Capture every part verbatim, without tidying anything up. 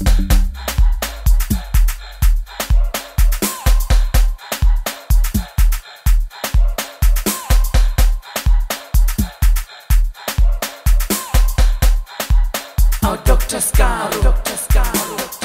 Oh, Doctor Scaro, Doctor Scaro, Doctor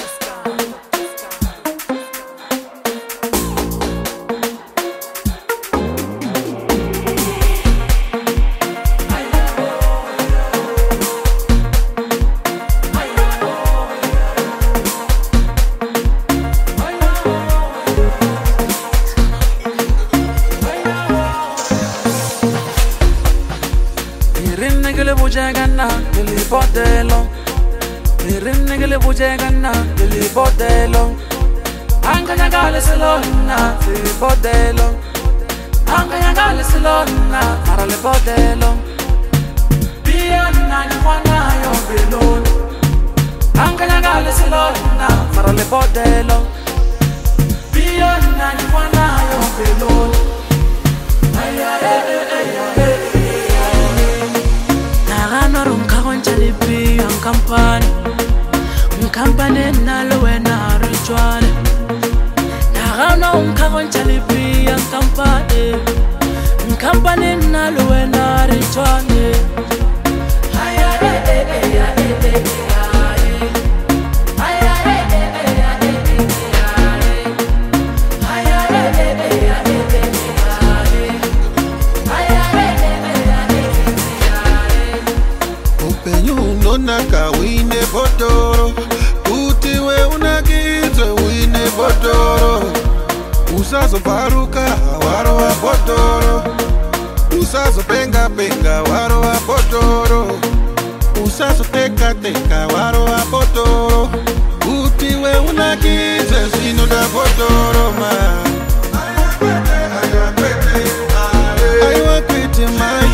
Nigga bujagana, Billy Bordello. Nigga bujagana, Billy Bordello. Anganya gale salona, Billy Bordello. Anganya gale salona, Marale Bordello. Biana ni mwana yo belon. Anganya gale salona, Marale Bordello. Biana ni mwana yo belon. Ay ay ay ay ay. Company, company na lowe na rituale. Nagano unkagon chalipi ang company, company na lowe na rituale. Ay ay ay ay ay ay ay ay ay Naka wine botoro, utiwe unagizwe wine botoro. Usazo paruka waro wa botoro, usazo penga penga waro wa botoro, usazo teka teka waro wa botoro. Utiwe unagizwe sino da botoro ma. Aiwa kwete mai.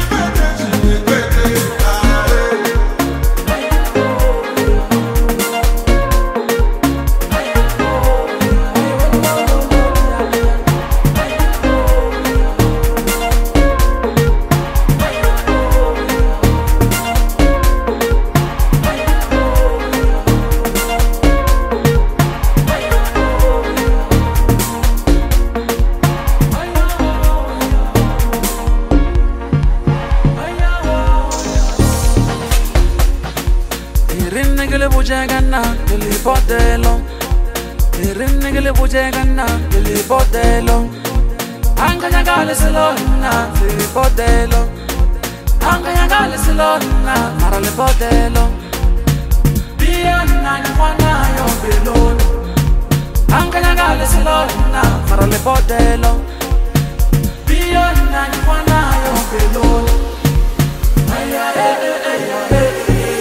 Nigga bujagana, Billy Bordello. Nigga bujagana, Billy Bordello. Anganya gale salona, Billy Bordello. Anganya gale salona, Marale Bordello. Biana ni mwana yo belon. Anganya gale salona, Marale Bordello. Biana ni mwana yo belon. Ay ay ay ay ay.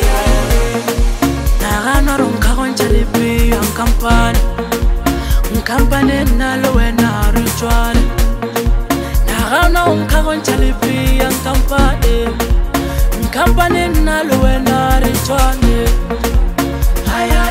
Company, company na lowe na rituale. Nagano unkagon chalipi ang company, company na lowe na rituale. Ay ay